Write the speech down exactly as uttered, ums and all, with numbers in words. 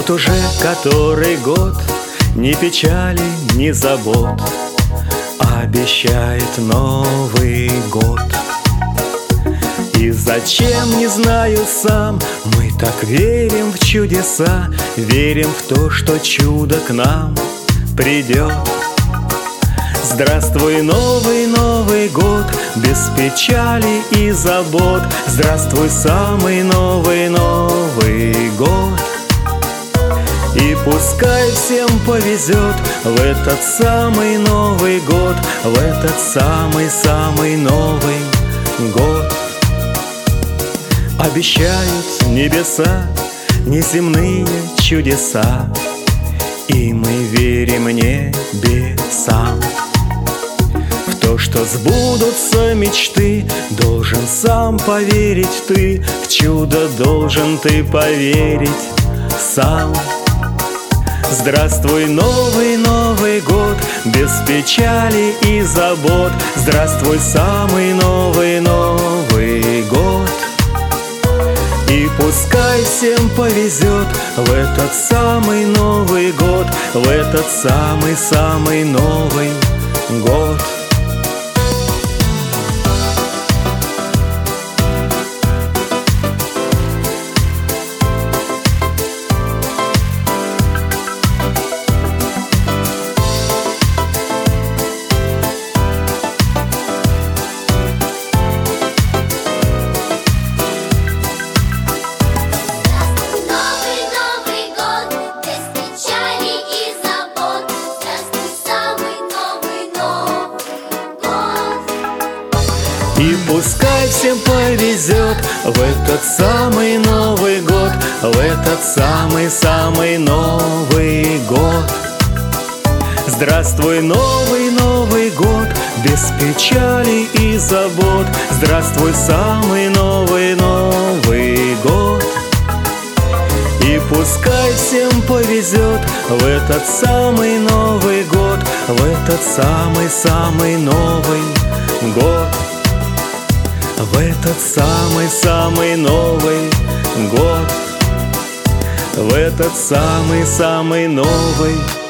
Вот уже который год ни печали, ни забот обещает Новый год. И зачем, не знаю сам, мы так верим в чудеса, верим в то, что чудо к нам придет. Здравствуй, новый, Новый год, без печали и забот. Здравствуй, самый новый Новый год. И пускай всем повезет в этот самый Новый год, в этот самый-самый Новый год. Обещают небеса неземные чудеса, и мы верим небесам. В то, что сбудутся мечты, должен сам поверить ты, в чудо должен ты поверить сам. Здравствуй, новый, Новый год, без печали и забот. Здравствуй, самый новый Новый год. И пускай всем повезет в этот самый Новый год, в этот самый-самый Новый год. И пускай всем повезет в этот самый Новый год, в этот самый-самый Новый год. Здравствуй, новый, Новый год, без печали и забот. Здравствуй, самый новый Новый год. И пускай всем повезет в этот самый Новый год, в этот самый-самый Новый год. В этот самый-самый Новый год, в этот самый-самый Новый